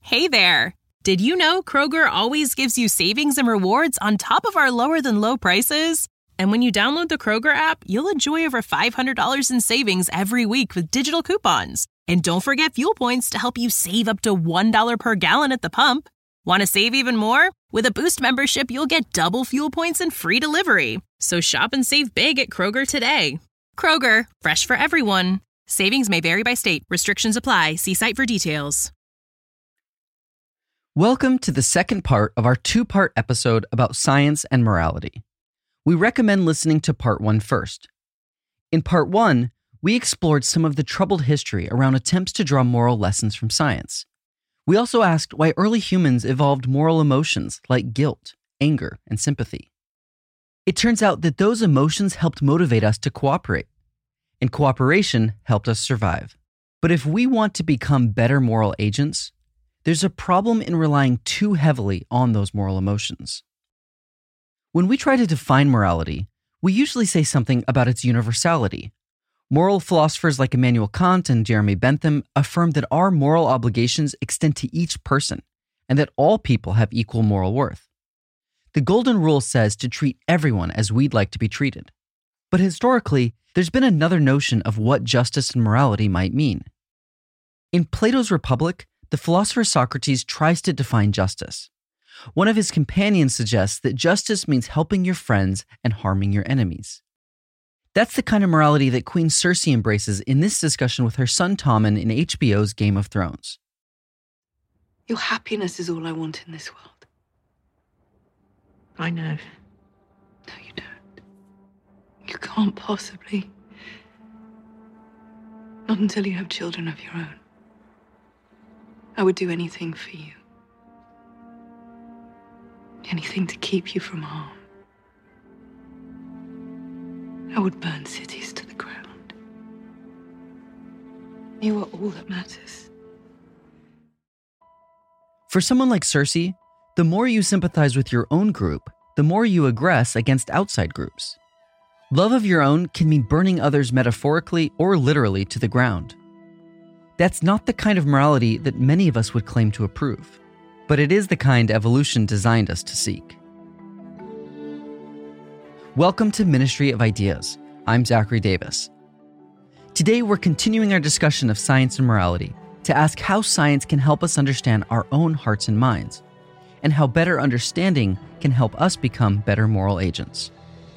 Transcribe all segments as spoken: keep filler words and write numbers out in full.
Hey there! Did you know Kroger always gives you savings and rewards on top of our lower-than-low prices? And when you download the Kroger app, you'll enjoy over five hundred dollars in savings every week with digital coupons. And don't forget fuel points to help you save up to one dollar per gallon at the pump. Want to save even more? With a Boost membership, you'll get double fuel points and free delivery. So shop and save big at Kroger today. Kroger, fresh for everyone. Savings may vary by state. Restrictions apply. See site for details. Welcome to the second part of our two-part episode about science and morality. We recommend listening to part one first. In part one, we explored some of the troubled history around attempts to draw moral lessons from science. We also asked why early humans evolved moral emotions like guilt, anger, and sympathy. It turns out that those emotions helped motivate us to cooperate, and cooperation helped us survive. But if we want to become better moral agents, there's a problem in relying too heavily on those moral emotions. When we try to define morality, we usually say something about its universality. Moral philosophers like Immanuel Kant and Jeremy Bentham affirm that our moral obligations extend to each person and that all people have equal moral worth. The Golden Rule says to treat everyone as we'd like to be treated. But historically, there's been another notion of what justice and morality might mean. In Plato's Republic, the philosopher Socrates tries to define justice. One of his companions suggests that justice means helping your friends and harming your enemies. That's the kind of morality that Queen Cersei embraces in this discussion with her son Tommen in H B O's Game of Thrones. Your happiness is all I want in this world. I know. No, you don't. You can't possibly. Not until you have children of your own. I would do anything for you. Anything to keep you from harm. I would burn cities to the ground. You are all that matters. For someone like Cersei, the more you sympathize with your own group, the more you aggress against outside groups. Love of your own can mean burning others metaphorically or literally to the ground. That's not the kind of morality that many of us would claim to approve, but it is the kind evolution designed us to seek. Welcome to Ministry of Ideas. I'm Zachary Davis. Today we're continuing our discussion of science and morality to ask how science can help us understand our own hearts and minds, and how better understanding can help us become better moral agents.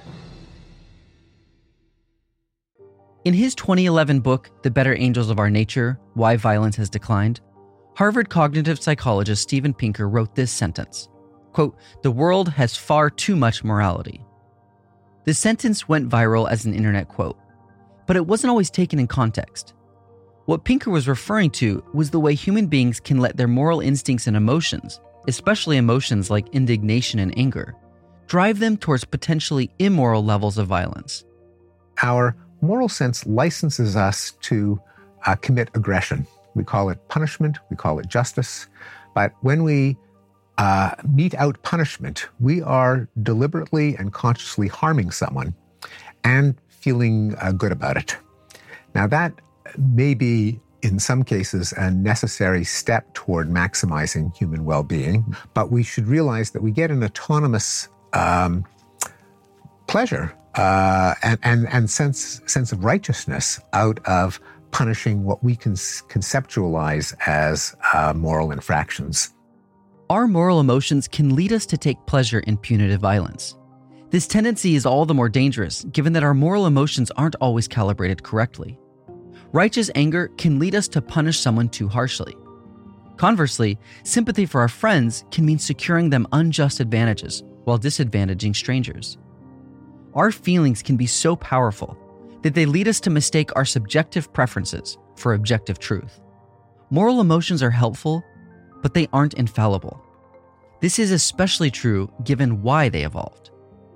In his twenty eleven book, The Better Angels of Our Nature, Why Violence Has Declined, Harvard cognitive psychologist Steven Pinker wrote this sentence, quote, "The world has far too much morality." The sentence went viral as an internet quote, but it wasn't always taken in context. What Pinker was referring to was the way human beings can let their moral instincts and emotions, especially emotions like indignation and anger, drive them towards potentially immoral levels of violence. Our moral sense licenses us to uh, commit aggression. We call it punishment, we call it justice. But when we uh, mete out punishment, we are deliberately and consciously harming someone and feeling uh, good about it. Now that may be, in some cases, a necessary step toward maximizing human well-being, but we should realize that we get an autonomous um, pleasure Uh, and, and, and sense, sense of righteousness out of punishing what we can conceptualize as uh, moral infractions. Our moral emotions can lead us to take pleasure in punitive violence. This tendency is all the more dangerous, given that our moral emotions aren't always calibrated correctly. Righteous anger can lead us to punish someone too harshly. Conversely, sympathy for our friends can mean securing them unjust advantages while disadvantaging strangers. Our feelings can be so powerful that they lead us to mistake our subjective preferences for objective truth. Moral emotions are helpful, but they aren't infallible. This is especially true given why they evolved.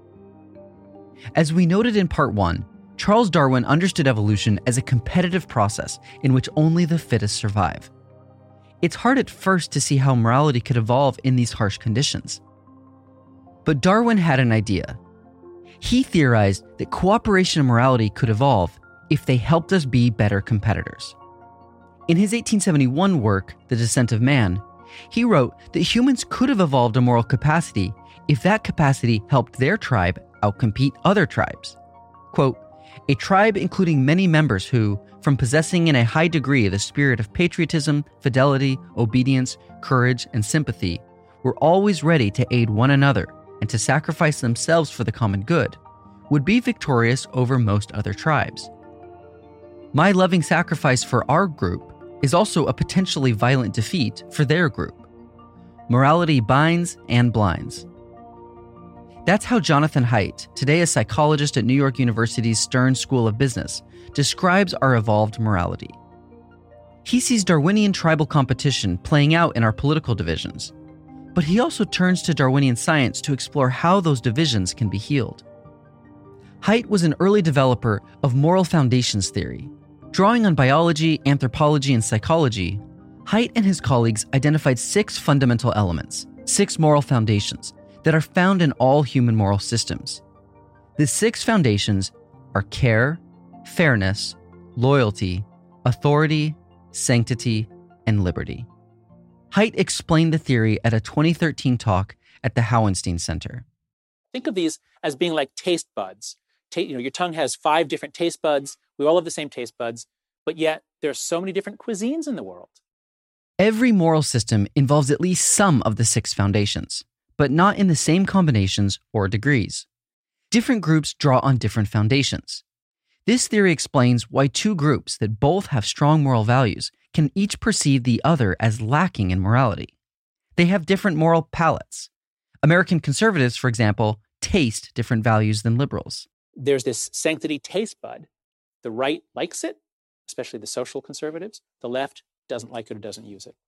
As we noted in part one, Charles Darwin understood evolution as a competitive process in which only the fittest survive. It's hard at first to see how morality could evolve in these harsh conditions. But Darwin had an idea. He theorized that cooperation and morality could evolve if they helped us be better competitors. In his eighteen seventy-one work, The Descent of Man, He wrote that humans could have evolved a moral capacity if that capacity helped their tribe outcompete other tribes. Quote, "A tribe including many members who, from possessing in a high degree the spirit of patriotism, fidelity, obedience, courage, and sympathy, were always ready to aid one another and to sacrifice themselves for the common good, would be victorious over most other tribes. My loving sacrifice for our group is also a potentially violent defeat for their group. Morality binds and blinds." That's how Jonathan Haidt, today a psychologist at New York University's Stern School of Business, describes our evolved morality. He sees Darwinian tribal competition playing out in our political divisions, but he also turns to Darwinian science to explore how those divisions can be healed. Haidt was an early developer of moral foundations theory. Drawing on biology, anthropology, and psychology, Haidt and his colleagues identified six fundamental elements, six moral foundations, that are found in all human moral systems. The six foundations are care, fairness, loyalty, authority, sanctity, and liberty. Haidt explained the theory at a twenty thirteen talk at the Hauenstein Center. Think of these as being like taste buds. Ta- you know, your tongue has five different taste buds. We all have the same taste buds, but yet there's so many different cuisines in the world. Every moral system involves at least some of the six foundations, but not in the same combinations or degrees. Different groups draw on different foundations. This theory explains why two groups that both have strong moral values can each perceive the other as lacking in morality. They have different moral palates. American conservatives, for example, taste different values than liberals. There's this sanctity taste bud. The right likes it, especially the social conservatives. The left doesn't like it or doesn't use it.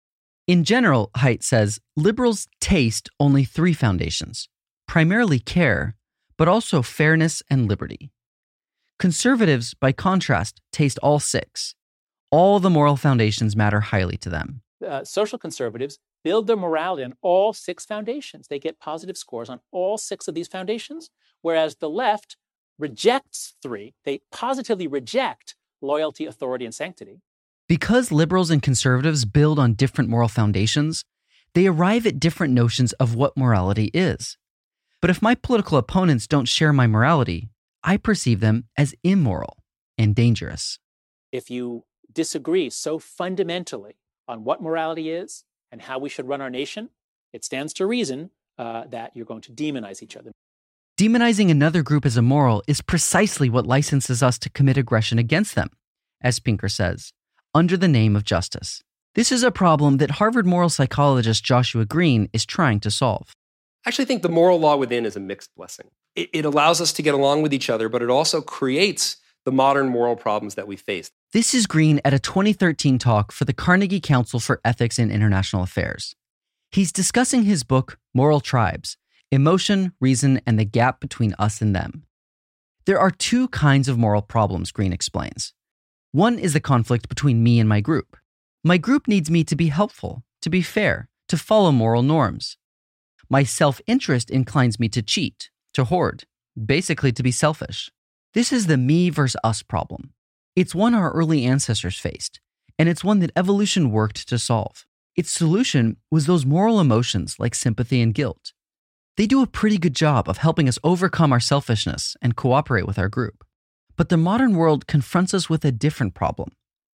In general, Haidt says, liberals taste only three foundations, primarily care, but also fairness and liberty. Conservatives, by contrast, taste all six. All the moral foundations matter highly to them. Uh, social conservatives build their morality on all six foundations. They get positive scores on all six of these foundations, whereas the left rejects three. They positively reject loyalty, authority, and sanctity. Because liberals and conservatives build on different moral foundations, they arrive at different notions of what morality is. But if my political opponents don't share my morality, I perceive them as immoral and dangerous. If you disagree so fundamentally on what morality is and how we should run our nation, it stands to reason uh, that you're going to demonize each other. Demonizing another group as immoral is precisely what licenses us to commit aggression against them, as Pinker says, under the name of justice. This is a problem that Harvard moral psychologist Joshua Green is trying to solve. I actually think the moral law within is a mixed blessing. It, it allows us to get along with each other, but it also creates the modern moral problems that we face. This is Green at a twenty thirteen talk for the Carnegie Council for Ethics in International Affairs. He's discussing his book, Moral Tribes, Emotion, Reason, and the Gap Between Us and Them. There are two kinds of moral problems, Green explains. One is the conflict between me and my group. My group needs me to be helpful, to be fair, to follow moral norms. My self-interest inclines me to cheat, to hoard, basically to be selfish. This is the me versus us problem. It's one our early ancestors faced, and it's one that evolution worked to solve. Its solution was those moral emotions like sympathy and guilt. They do a pretty good job of helping us overcome our selfishness and cooperate with our group. But the modern world confronts us with a different problem.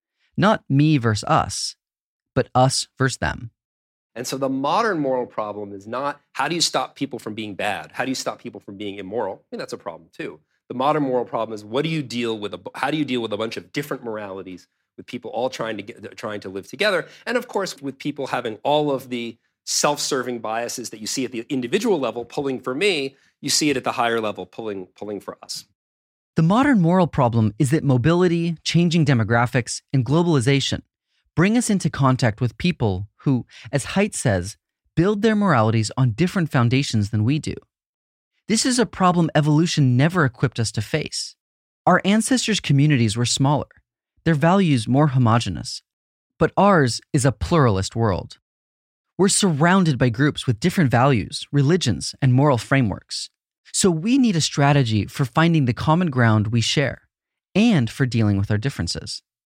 Not me versus us, but us versus them. And so the modern moral problem is not how do you stop people from being bad? How do you stop people from being immoral? I mean, that's a problem too. The modern moral problem is what do you deal with? A, how do you deal with a bunch of different moralities with people all trying to get, trying to live together? And of course, with people having all of the self-serving biases that you see at the individual level pulling for me, you see it at the higher level pulling pulling for us. The modern moral problem is that mobility, changing demographics, and globalization bring us into contact with people who, as Haidt says, build their moralities on different foundations than we do. This is a problem evolution never equipped us to face. Our ancestors' communities were smaller, their values more homogenous, but ours is a pluralist world. We're surrounded by groups with different values, religions, and moral frameworks. So we need a strategy for finding the common ground we share and for dealing with our differences.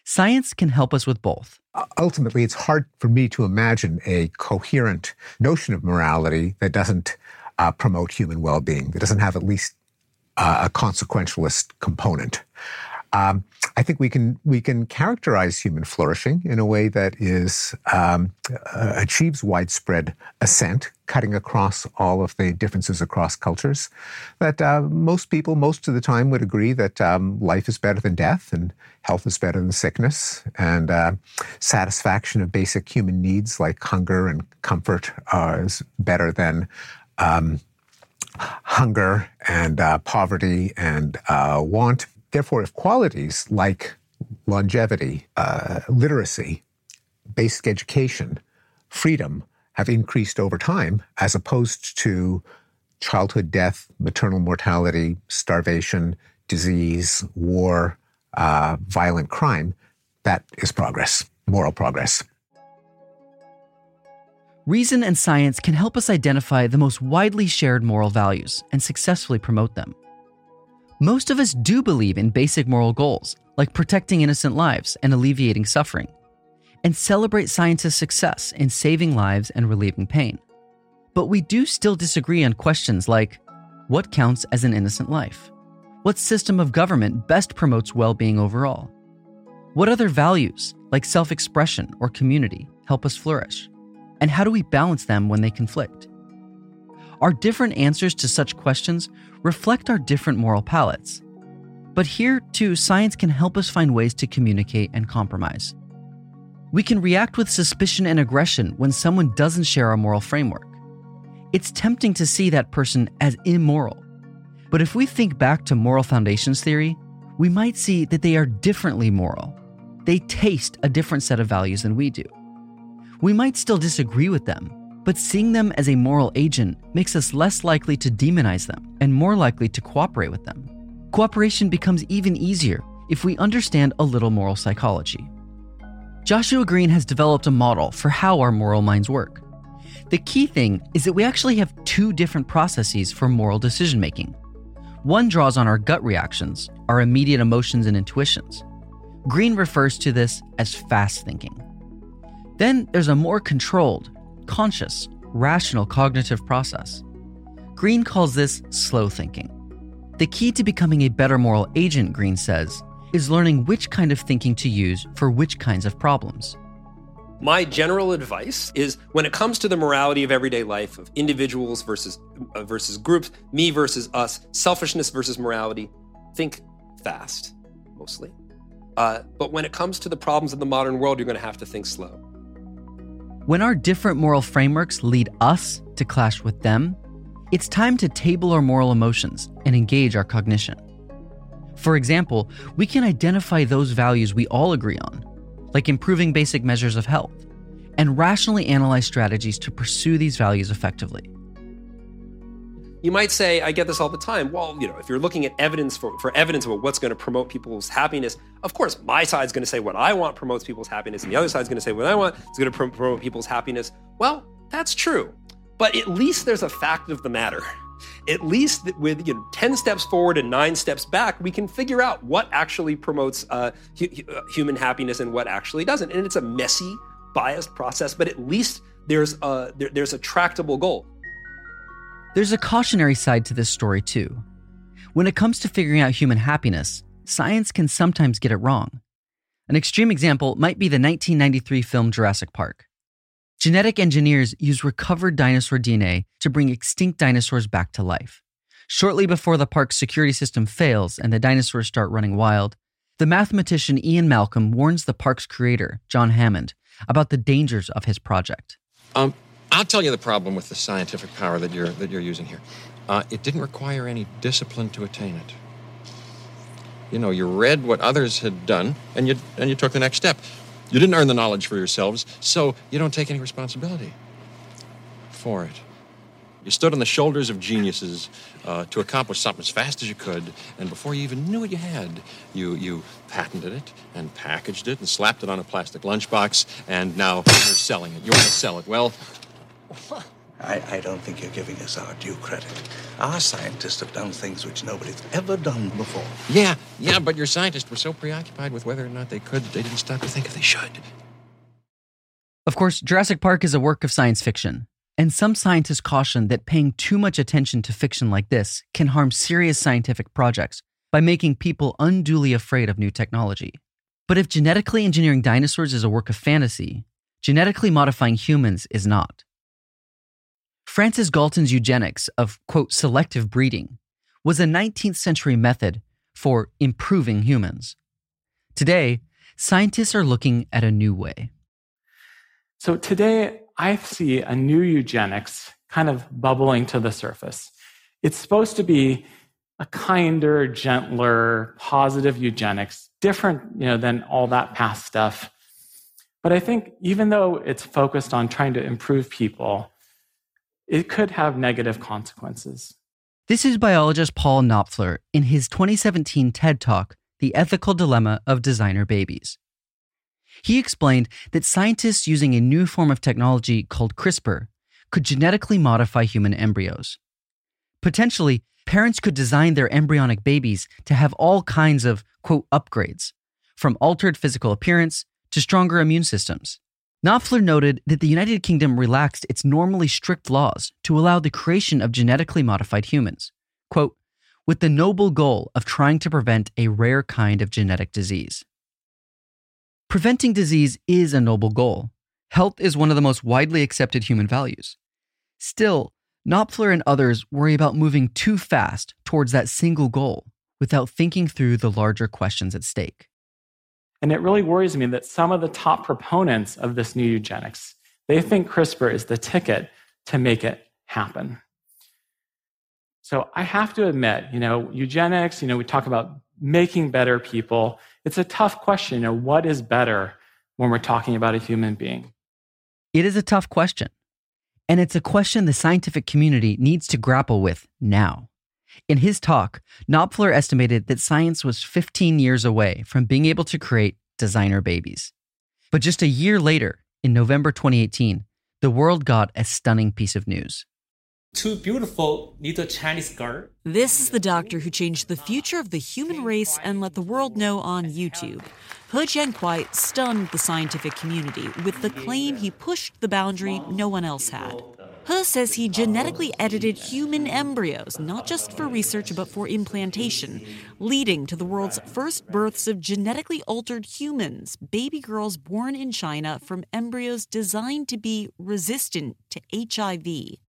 Science can help us with both. Ultimately, it's hard for me to imagine a coherent notion of morality that doesn't uh, promote human well-being, that doesn't have at least uh, a consequentialist component. Um, I think we can we can characterize human flourishing in a way that is um, uh, achieves widespread assent, cutting across all of the differences across cultures. That uh, most people, most of the time, would agree that um, life is better than death, and health is better than sickness, and uh, satisfaction of basic human needs like hunger and comfort uh, is better than um, hunger and uh, poverty and uh, want. Therefore, if qualities like longevity, uh, literacy, basic education, freedom have increased over time, as opposed to childhood death, maternal mortality, starvation, disease, war, uh, violent crime, that is progress, moral progress. Reason and science can help us identify the most widely shared moral values and successfully promote them. Most of us do believe in basic moral goals, like protecting innocent lives and alleviating suffering, and celebrate science's success in saving lives and relieving pain. But we do still disagree on questions like, what counts as an innocent life? What system of government best promotes well-being overall? What other values, like self-expression or community, help us flourish? And how do we balance them when they conflict? Our different answers to such questions reflect our different moral palettes. But here, too, science can help us find ways to communicate and compromise. We can react with suspicion and aggression when someone doesn't share our moral framework. It's tempting to see that person as immoral. But if we think back to moral foundations theory, we might see that they are differently moral. They taste a different set of values than we do. We might still disagree with them, but seeing them as a moral agent makes us less likely to demonize them and more likely to cooperate with them. Cooperation becomes even easier if we understand a little moral psychology. Joshua Greene has developed a model for how our moral minds work. The key thing is that we actually have two different processes for moral decision-making. One draws on our gut reactions, our immediate emotions and intuitions. Greene refers to this as fast thinking. Then there's a more controlled, conscious, rational cognitive process. Greene calls this slow thinking. The key to becoming a better moral agent, Greene says, is learning which kind of thinking to use for which kinds of problems. My general advice is when it comes to the morality of everyday life, of individuals versus uh, versus groups, me versus us, selfishness versus morality, think fast, mostly. Uh, but when it comes to the problems of the modern world, you're going to have to think slow. When our different moral frameworks lead us to clash with them, it's time to table our moral emotions and engage our cognition. For example, we can identify those values we all agree on, like improving basic measures of health, and rationally analyze strategies to pursue these values effectively. You might say, I get this all the time, well, you know, if you're looking at evidence for, for evidence about what's going to promote people's happiness, of course, my side's going to say what I want promotes people's happiness, and the other side's going to say what I want is going to prom- promote people's happiness. Well, that's true. But at least there's a fact of the matter. At least with you know, ten steps forward and nine steps back, we can figure out what actually promotes uh, hu- human happiness and what actually doesn't. And it's a messy, biased process, but at least there's a, there, there's a tractable goal. There's a cautionary side to this story, too. When it comes to figuring out human happiness, science can sometimes get it wrong. An extreme example might be the nineteen ninety-three film Jurassic Park. Genetic engineers used recovered dinosaur D N A to bring extinct dinosaurs back to life. Shortly before the park's security system fails and the dinosaurs start running wild, the mathematician Ian Malcolm warns the park's creator, John Hammond, about the dangers of his project. Um, I'll tell you the problem with the scientific power that you're that you're using here. Uh, it didn't require any discipline to attain it. You know, you read what others had done, and you and you took the next step. You didn't earn the knowledge for yourselves, so you don't take any responsibility for it. You stood on the shoulders of geniuses uh, to accomplish something as fast as you could, and before you even knew what you had, you you patented it and packaged it and slapped it on a plastic lunchbox, and now you're selling it. You want to sell it. Well, I, I don't think you're giving us our due credit. Our scientists have done things which nobody's ever done before. Yeah, yeah, but your scientists were so preoccupied with whether or not they could that they didn't stop to think if they should. Of course, Jurassic Park is a work of science fiction, and some scientists caution that paying too much attention to fiction like this can harm serious scientific projects by making people unduly afraid of new technology. But if genetically engineering dinosaurs is a work of fantasy, genetically modifying humans is not. Francis Galton's eugenics of, quote, selective breeding was a nineteenth century method for improving humans. Today, scientists are looking at a new way. So today, I see a new eugenics kind of bubbling to the surface. It's supposed to be a kinder, gentler, positive eugenics, different, you know, than all that past stuff. But I think even though it's focused on trying to improve people, it could have negative consequences. This is biologist Paul Knopfler in his twenty seventeen TED Talk, The Ethical Dilemma of Designer Babies. He explained that scientists using a new form of technology called CRISPR could genetically modify human embryos. Potentially, parents could design their embryonic babies to have all kinds of, quote, upgrades, from altered physical appearance to stronger immune systems. Knopfler noted that the United Kingdom relaxed its normally strict laws to allow the creation of genetically modified humans, quote, with the noble goal of trying to prevent a rare kind of genetic disease. Preventing disease is a noble goal. Health is one of the most widely accepted human values. Still, Knopfler and others worry about moving too fast towards that single goal without thinking through the larger questions at stake. And it really worries me that some of the top proponents of this new eugenics, they think CRISPR is the ticket to make it happen. So I have to admit, you know, eugenics, you know, we talk about making better people. It's a tough question, you know, what is better when we're talking about a human being? It is a tough question. And it's a question the scientific community needs to grapple with now. In his talk, Knopfler estimated that science was fifteen years away from being able to create designer babies. But just a year later, in November twenty eighteen, the world got a stunning piece of news. Two beautiful little Chinese girls. This is the doctor who changed the future of the human race and let the world know on YouTube. He Jiankui stunned the scientific community with the claim he pushed the boundary no one else had. He says he genetically edited human embryos, not just for research but for implantation, leading to the world's first births of genetically altered humans, baby girls born in China from embryos designed to be resistant to H I V.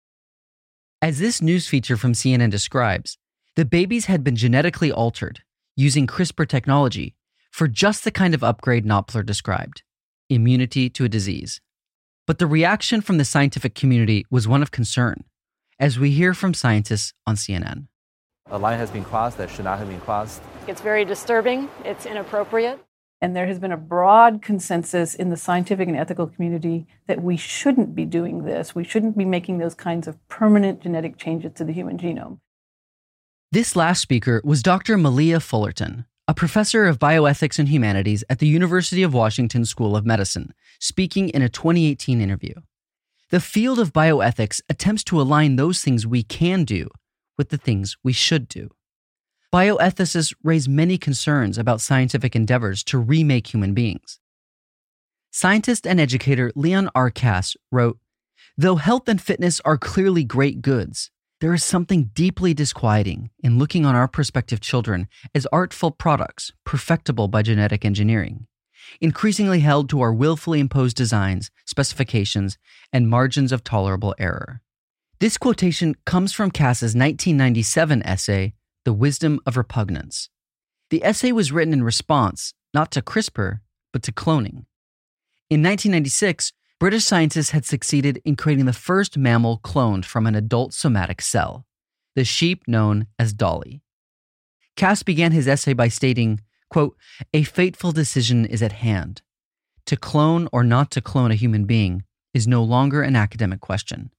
As this news feature from C N N describes, the babies had been genetically altered using CRISPR technology for just the kind of upgrade Knopfler described, immunity to a disease. But the reaction from the scientific community was one of concern, as we hear from scientists on C N N. A line has been crossed that should not have been crossed. It's very disturbing. It's inappropriate. And there has been a broad consensus in the scientific and ethical community that we shouldn't be doing this. We shouldn't be making those kinds of permanent genetic changes to the human genome. This last speaker was Doctor Malia Fullerton, a professor of bioethics and humanities at the University of Washington School of Medicine, speaking in a twenty eighteen interview. The field of bioethics attempts to align those things we can do with the things we should do. Bioethicists raise many concerns about scientific endeavors to remake human beings. Scientist and educator Leon Arcas wrote, "Though health and fitness are clearly great goods, there is something deeply disquieting in looking on our prospective children as artful products perfectible by genetic engineering, increasingly held to our willfully imposed designs, specifications, and margins of tolerable error." This quotation comes from Cass's nineteen ninety-seven essay, The Wisdom of Repugnance. The essay was written in response not to CRISPR, but to cloning. In nineteen ninety-six, British scientists had succeeded in creating the first mammal cloned from an adult somatic cell, the sheep known as Dolly. Cass began his essay by stating, quote, "A fateful decision is at hand. To clone or not to clone a human being is no longer an academic question.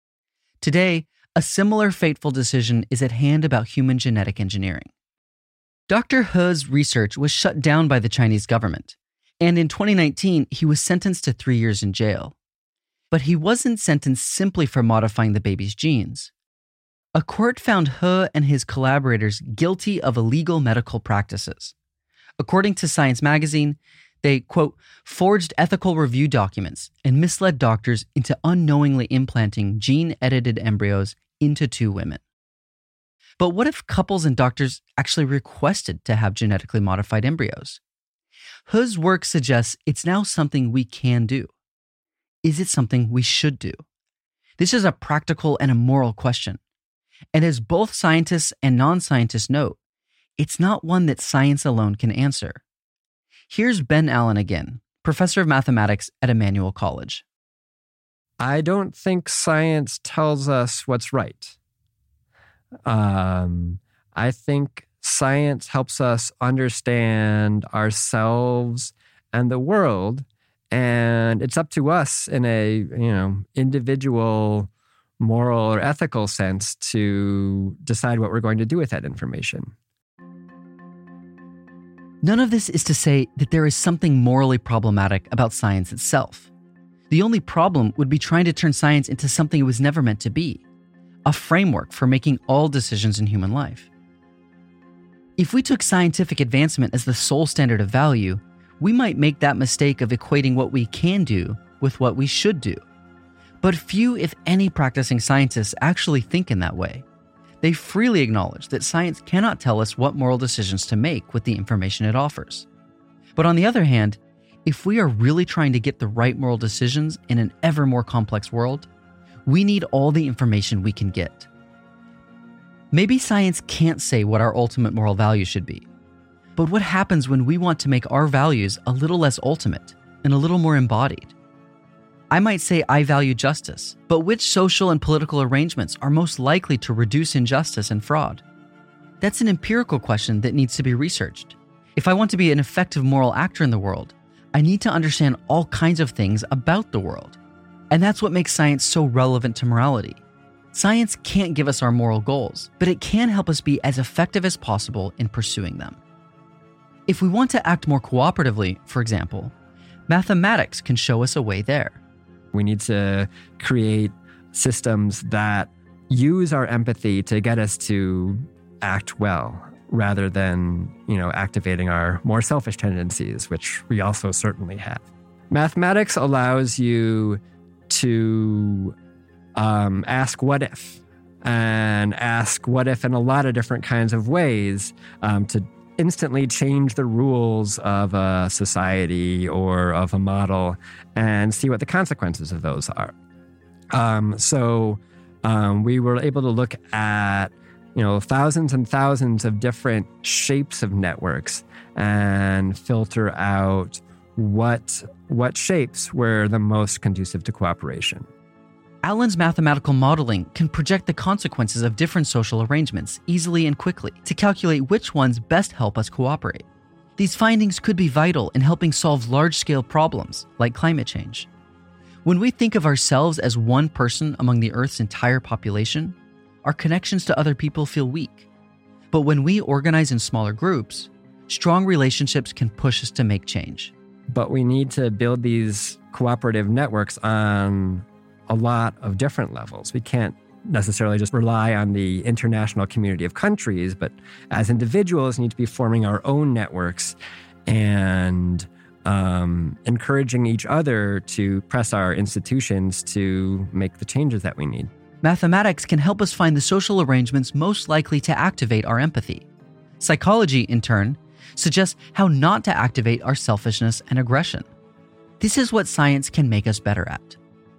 Today, a similar fateful decision is at hand about human genetic engineering." Doctor He's research was shut down by the Chinese government, and in twenty nineteen, he was sentenced to three years in jail. But he wasn't sentenced simply for modifying the baby's genes. A court found He and his collaborators guilty of illegal medical practices. According to Science magazine, they, quote, forged ethical review documents and misled doctors into unknowingly implanting gene-edited embryos into two women. But what if couples and doctors actually requested to have genetically modified embryos? He's work suggests it's now something we can do. Is it something we should do? This is a practical and a moral question. And as both scientists and non-scientists note, it's not one that science alone can answer. Here's Ben Allen again, professor of mathematics at Emmanuel College. I don't think science tells us what's right. Um, I think science helps us understand ourselves and the world, and it's up to us in a, you know, individual, moral or ethical sense to decide what we're going to do with that information. None of this is to say that there is something morally problematic about science itself. The only problem would be trying to turn science into something it was never meant to be, a framework for making all decisions in human life. If we took scientific advancement as the sole standard of value, we might make that mistake of equating what we can do with what we should do. But few, if any, practicing scientists actually think in that way. They freely acknowledge that science cannot tell us what moral decisions to make with the information it offers. But on the other hand, if we are really trying to get the right moral decisions in an ever more complex world, we need all the information we can get. Maybe science can't say what our ultimate moral value should be. But what happens when we want to make our values a little less ultimate and a little more embodied? I might say I value justice, but which social and political arrangements are most likely to reduce injustice and fraud? That's an empirical question that needs to be researched. If I want to be an effective moral actor in the world, I need to understand all kinds of things about the world. And that's what makes science so relevant to morality. Science can't give us our moral goals, but it can help us be as effective as possible in pursuing them. If we want to act more cooperatively, for example, mathematics can show us a way there. We need to create systems that use our empathy to get us to act well, rather than, you know, activating our more selfish tendencies, which we also certainly have. Mathematics allows you to um, ask what if, and ask what if in a lot of different kinds of ways um, to instantly change the rules of a society or of a model and see what the consequences of those are. Um, so um, we were able to look at, you know, thousands and thousands of different shapes of networks and filter out what what shapes were the most conducive to cooperation. Allen's mathematical modeling can project the consequences of different social arrangements easily and quickly to calculate which ones best help us cooperate. These findings could be vital in helping solve large-scale problems like climate change. When we think of ourselves as one person among the Earth's entire population, our connections to other people feel weak. But when we organize in smaller groups, strong relationships can push us to make change. But we need to build these cooperative networks on a lot of different levels. We can't necessarily just rely on the international community of countries, but as individuals need to be forming our own networks and um, encouraging each other to press our institutions to make the changes that we need. Mathematics can help us find the social arrangements most likely to activate our empathy. Psychology, in turn, suggests how not to activate our selfishness and aggression. This is what science can make us better at.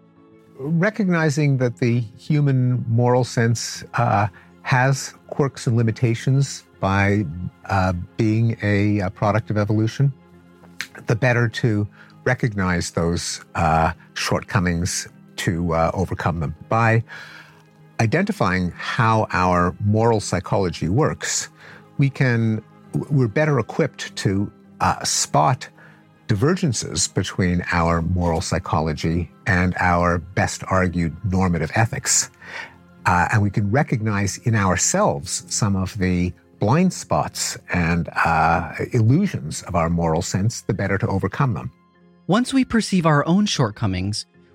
Recognizing that the human moral sense uh, has quirks and limitations by uh, being a, a product of evolution, the better to recognize those uh, shortcomings to uh, overcome them. By identifying how our moral psychology works, we can, we're better equipped to uh, spot divergences between our moral psychology and our best argued normative ethics. Uh, and we can recognize in ourselves some of the blind spots and uh, illusions of our moral sense, the better to overcome them. Once we perceive our own shortcomings,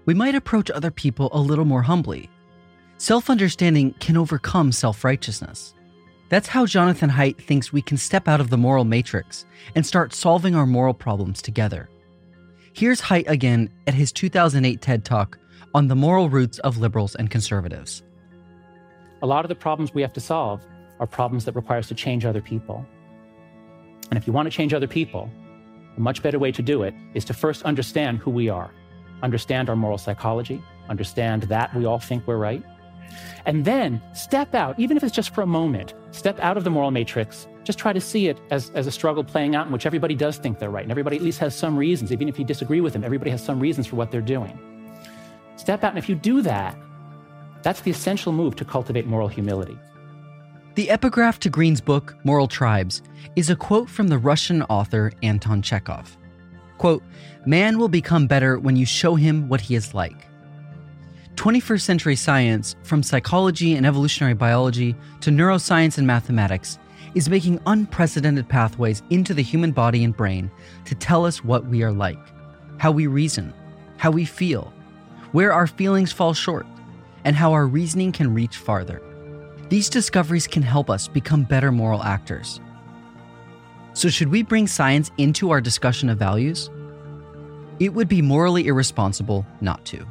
we might approach other people a little more humbly. Self-understanding can overcome self-righteousness. That's how Jonathan Haidt thinks we can step out of the moral matrix and start solving our moral problems together. Here's Haidt again at his two thousand eight TED Talk on the moral roots of liberals and conservatives. A lot of the problems we have to solve are problems that require us to change other people. And if you want to change other people, a much better way to do it is to first understand who we are, understand our moral psychology, understand that we all think we're right, and then step out, even if it's just for a moment, step out of the moral matrix. Just try to see it as, as a struggle playing out in which everybody does think they're right, and everybody at least has some reasons. Even if you disagree with them, everybody has some reasons for what they're doing. Step out, and if you do that, that's the essential move to cultivate moral humility. The epigraph to Green's book, Moral Tribes, is a quote from the Russian author Anton Chekhov. Quote, "Man will become better when you show him what he is like." twenty-first century science, from psychology and evolutionary biology to neuroscience and mathematics, is making unprecedented pathways into the human body and brain to tell us what we are like, how we reason, how we feel, where our feelings fall short, and how our reasoning can reach farther. These discoveries can help us become better moral actors. So should we bring science into our discussion of values? It would be morally irresponsible not to.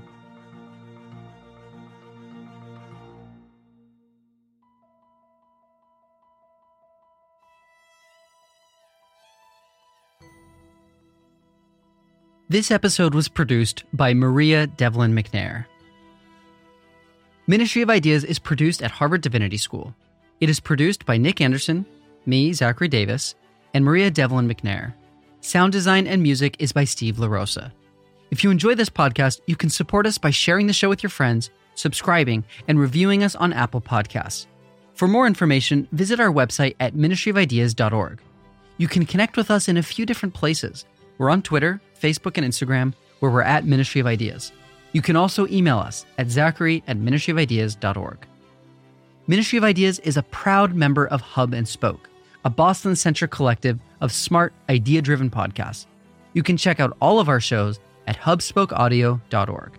This episode was produced by Maria Devlin McNair. Ministry of Ideas is produced at Harvard Divinity School. It is produced by Nick Anderson, me, Zachary Davis, and Maria Devlin McNair. Sound design and music is by Steve LaRosa. If you enjoy this podcast, you can support us by sharing the show with your friends, subscribing, and reviewing us on Apple Podcasts. For more information, visit our website at ministry of ideas dot org. You can connect with us in a few different places. We're on Twitter, Facebook, and Instagram, where we're at Ministry of Ideas. You can also email us at zachary at ministry of ideas dot org. Ministry of Ideas is a proud member of Hub and Spoke, a Boston-centric collective of smart, idea-driven podcasts. You can check out all of our shows at hub spoke audio dot org.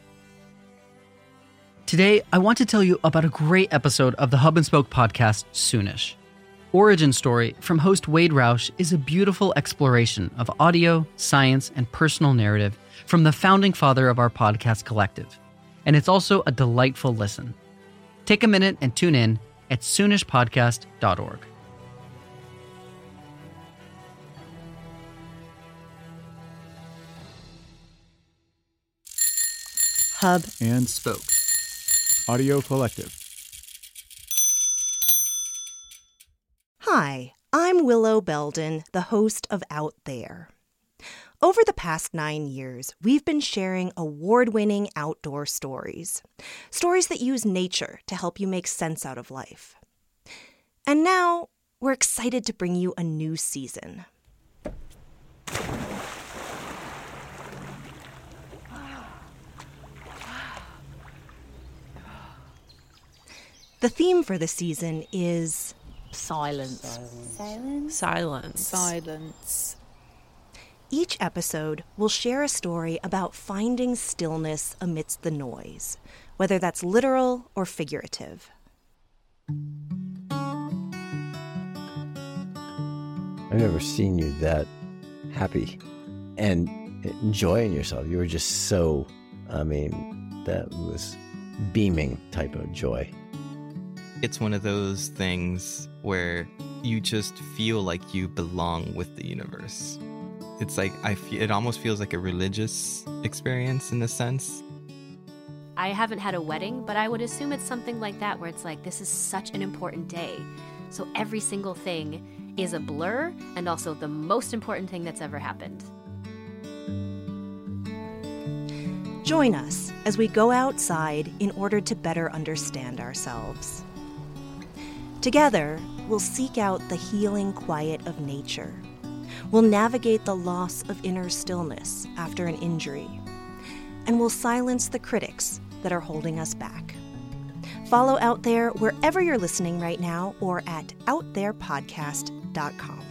Today, I want to tell you about a great episode of the Hub and Spoke podcast, Soonish. Origin Story from host Wade Roush is a beautiful exploration of audio, science, and personal narrative from the founding father of our podcast collective. And it's also a delightful listen. Take a minute and tune in at soonish podcast dot org. Hub and Spoke Audio Collective. Hi, I'm Willow Belden, the host of Out There. Over the past nine years, we've been sharing award-winning outdoor stories. Stories that use nature to help you make sense out of life. And now, we're excited to bring you a new season. The theme for the season is silence. Silence. Silence. Silence. Each episode will share a story about finding stillness amidst the noise, whether that's literal or figurative. I've never seen you that happy and enjoying yourself. You were just so, I mean, that was beaming type of joy. It's one of those things where you just feel like you belong with the universe. It's like, I feel, it almost feels like a religious experience in a sense. I haven't had a wedding, but I would assume it's something like that, where it's like, this is such an important day. So every single thing is a blur, and also the most important thing that's ever happened. Join us as we go outside in order to better understand ourselves. Together, we'll seek out the healing quiet of nature. We'll navigate the loss of inner stillness after an injury. And we'll silence the critics that are holding us back. Follow Out There wherever you're listening right now or at out there podcast dot com.